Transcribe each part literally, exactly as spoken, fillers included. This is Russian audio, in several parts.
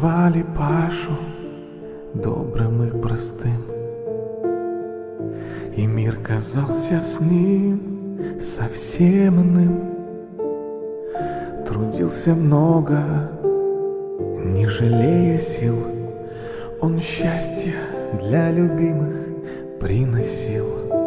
звали Пашу добрым и простым, и мир казался с ним совсем иным. Трудился много, не жалея сил, он счастье для любимых приносил.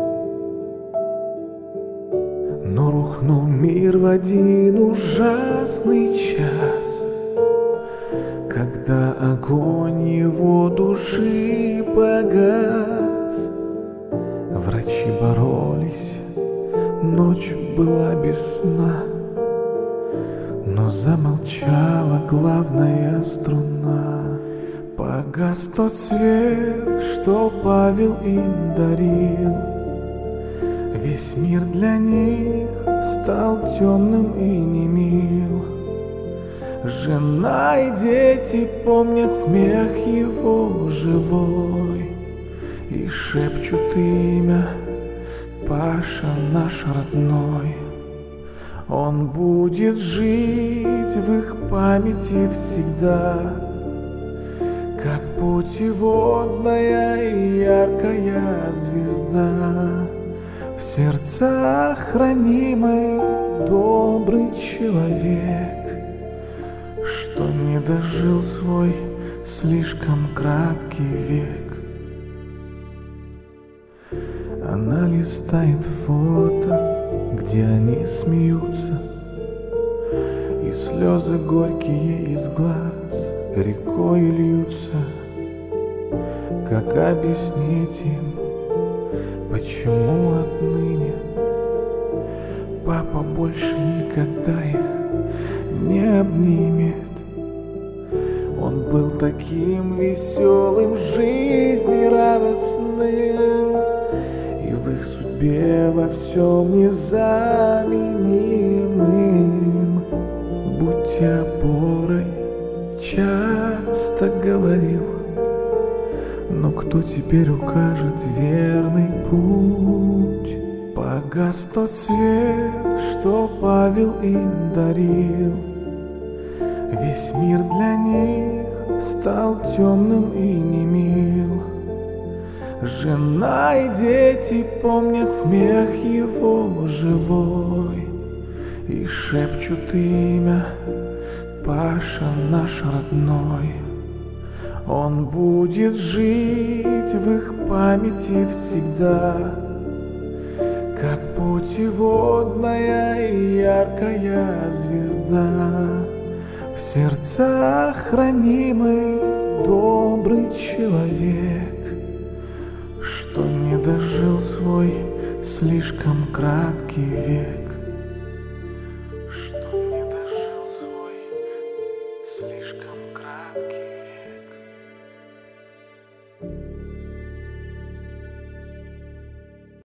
Но рухнул мир в один ужасный час, когда огонь его души погас. Врачи боролись, ночь была без сна, но замолчала главная струна. Погас тот свет, что Павел им дарил. Весь мир для них стал темным и немил. Жена и дети помнят смех его живой и шепчут имя: Паша наш родной. Он будет жить в их памяти всегда, как путеводная и яркая звезда. В сердцах хранимый добрый человек, что не дожил свой слишком краткий век. Она листает фото, где они смеются, и слезы горькие из глаз рекой льются. Как объяснить им, почему отныне папа больше никогда их не обнимет? Он был таким веселым, в жизни радостным, и в их судьбе во всем незаменимым. Будьте опорой, часто говорил, но кто теперь укажет верный путь? Погас тот свет, что Павел им дарил. Весь мир для них стал темным и немил. Жена и дети помнят смех его живой и шепчут имя: Паша наш родной. Он будет жить в их памяти всегда, как путеводная и яркая звезда. В сердцах хранимый добрый человек, что не дожил свой слишком краткий век.